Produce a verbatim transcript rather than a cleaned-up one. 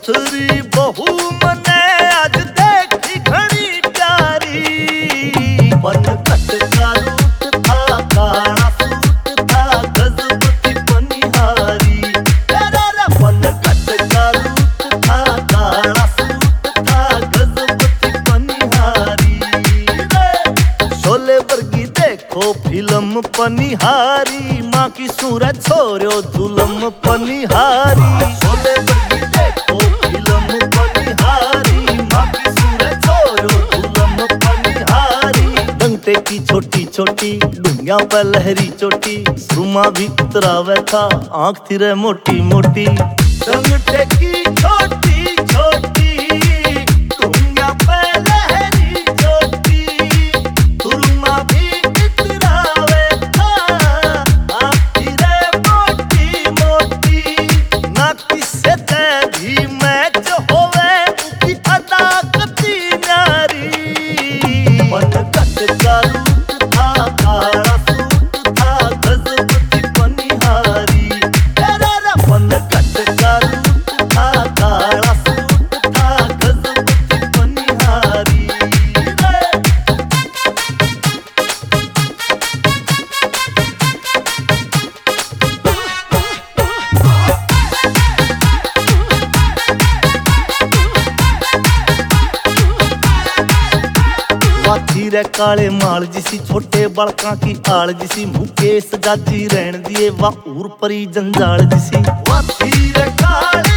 सुथरी बहू मने आज देखी घनी प्यारी। पन कट का रूट था, काला सूट था, गजब की पनिहारी। तेरा रे पन कट का रूट था, काला सूट था, गजब की पनिहारी। शोले वर्गी देखो फिल्म पनिहारी, माँ की सूरत छोरो जुलम पनिहारी। शोले वर्गी देखो फिल्म पनिहारी, माँ की सूरत छोरो जुलम पनिहारी। डंटे की छोटी छोटी दुनिया पे लहरी चोटी, सुरमा भी उतरावे था आंख थी रे मोटी मोटी। डंटे की छोटी छोटी दुनिया पे लहरी चोटी, सुरमा भी उतरावे था आंख थी रे मोटी मोटी। ना किसे ते भी मैच होवे उनकी अदा कती न्यारी। पन कट का रूट था, काला सूट था, गजब की पनिहारी। तेरा रे पन कट का रूट था, काला सूट था, गजब की पनिहारी। हाथी रे काले माल जिसी, छोटे बड़का की आल जिसी, मुकेश जाजी रहन दिए वाहूर परी जंजाल जिसी। हाथी रे काले